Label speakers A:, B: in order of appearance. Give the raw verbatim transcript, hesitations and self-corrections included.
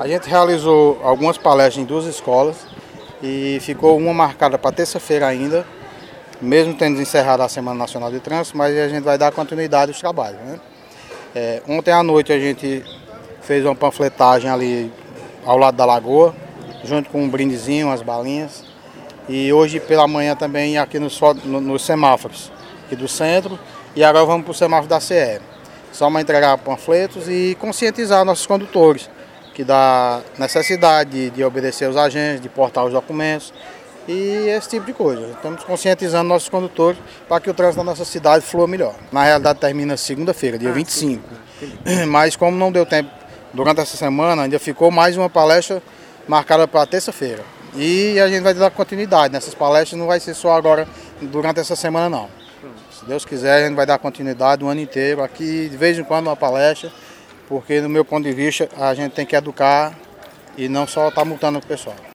A: A gente realizou algumas palestras em duas escolas e ficou uma marcada para terça-feira ainda, mesmo tendo encerrado a Semana Nacional de Trânsito, mas a gente vai dar continuidade aos trabalhos, né? É, ontem à noite a gente fez uma panfletagem ali ao lado da lagoa, junto com um brindezinho, umas balinhas. E hoje pela manhã também aqui nos, no, nos semáforos aqui do centro, e agora vamos para o semáforo da C E. Só para entregar panfletos e conscientizar nossos condutores, que dá necessidade de, de obedecer aos agentes, de portar os documentos e esse tipo de coisa. Estamos conscientizando nossos condutores para que o trânsito da nossa cidade flua melhor. Na realidade termina segunda-feira, dia vinte e cinco, mas como não deu tempo durante essa semana, ainda ficou mais uma palestra marcada para terça-feira. E a gente vai dar continuidade nessas palestras, não vai ser só agora durante essa semana não. Se Deus quiser, a gente vai dar continuidade o ano inteiro, aqui de vez em quando uma palestra, porque no meu ponto de vista a gente tem que educar e não só estar multando o pessoal.